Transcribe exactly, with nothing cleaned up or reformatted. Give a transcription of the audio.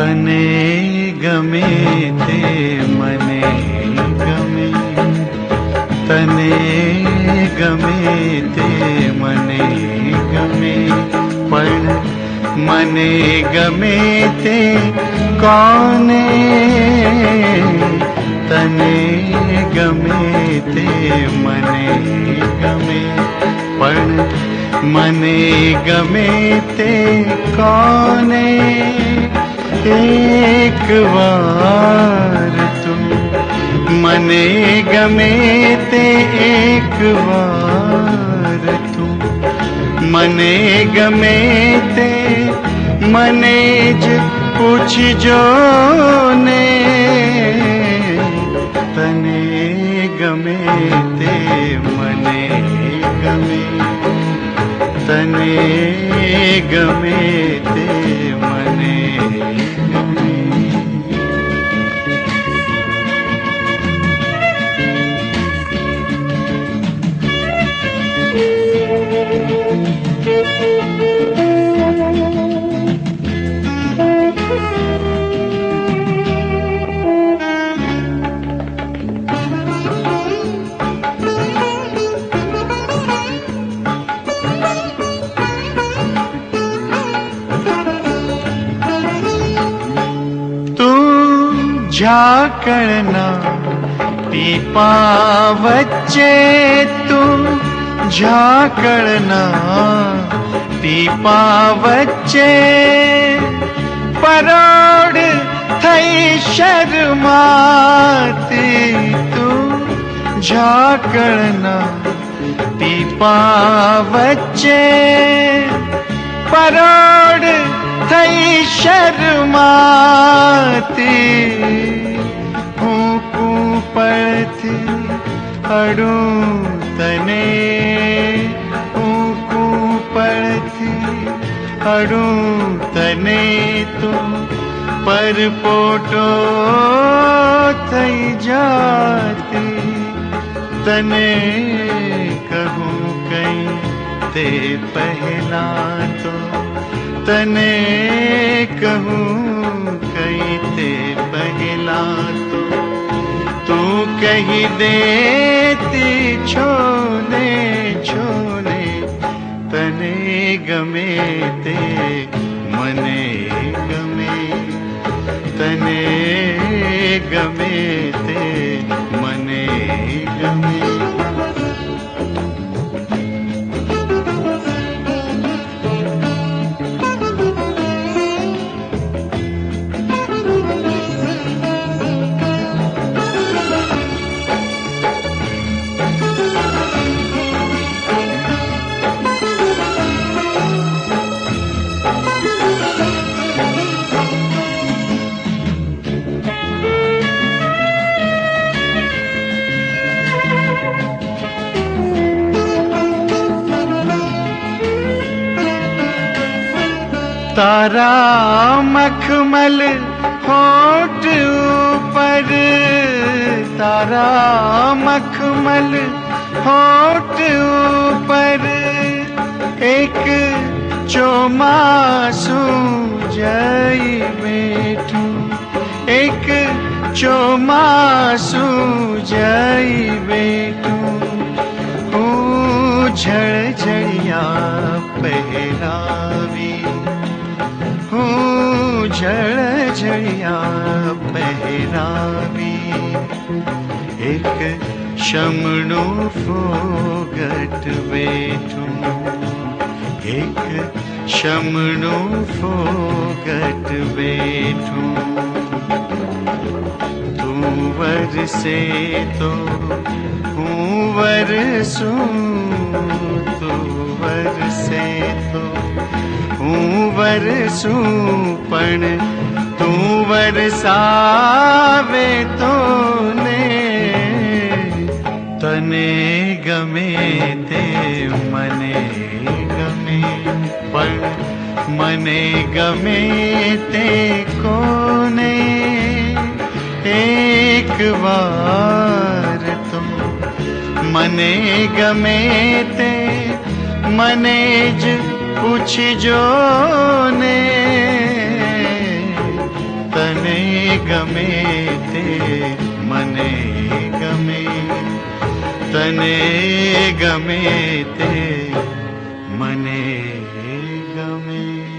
तने गमे ते मने गमे, तने गमे ते मने गमे, पण मने गमे ते कौने, तने गमे ते मने गमे, पण मने गमे ते कौने। एक बार तू मने गमे ते एक बार तू मने गमे ते मने ज पूछ जो ने, तने गमे ते मने गमे, तने गमे ते मने गमे। झाकड़ना पीपा वच्चे तू, झाकड़ना पीपा वच्चे परोड़ थई शर्माती तू, झाकड़ना पीपा वच्चे परोड़ थई शर्माती, ऊकू पड़ती अड़ूं तने, ऊकू पड़ती अड़ूं तने तू, पर पोटो थई जाती, तने कहूँ कहीं ते पहला तो, तने कहूँ कहीं ते पहला तो, तू कही देती छोले छोले, तने गमे ते मने गमे, तने गमे ते मने गमे। तारा मखमल होठ ऊपर, तारा मखमल होठ ऊपर, एक चौमासू जई बैठू, एक चौमासू जई बैठू, हूँ झड़झड़िया पहरावी, हूँ झड़झड़िया पहरावी, एक शमणो फोगट बैठू, एक शमणो फोगट बैठू, तू वरसे तो हूँ वरसूं, तू वरसे तो हूँ वरसूं, पण तू वरसावे तो ने, तने गमे ते मने गमे, पण मने गमे ते कोने। एक बार तो मने गमे ते मने ज पूछ जो ने, ગમે તે મને ગમે, તને ગમે તે મને ગમે.